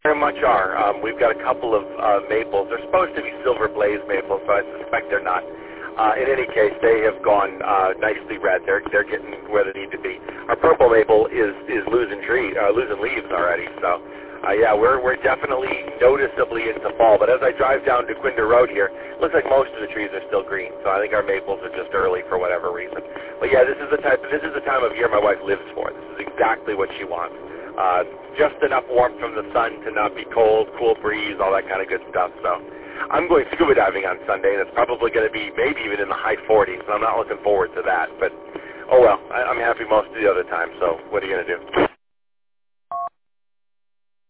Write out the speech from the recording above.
Very much are. We've got a couple of maples. They're supposed to be silver blaze maples, but I suspect they're not. In any case, they have gone nicely red. They're getting where they need to be. Our purple maple is losing leaves already. So, yeah, we're definitely noticeably into fall. But as I drive down to Quinder Road here, it looks like most of the trees are still green. So I think our maples are just early for whatever reason. But yeah, this is the time of year my wife lives for. This is exactly what she wants. Just enough warmth from the sun to not be cold, cool breeze, all that kind of good stuff. So I'm going scuba diving on Sunday, and it's probably going to be maybe even in the high 40s, and I'm not looking forward to that. But, oh well, I'm happy most of the other time, so what are you going to do?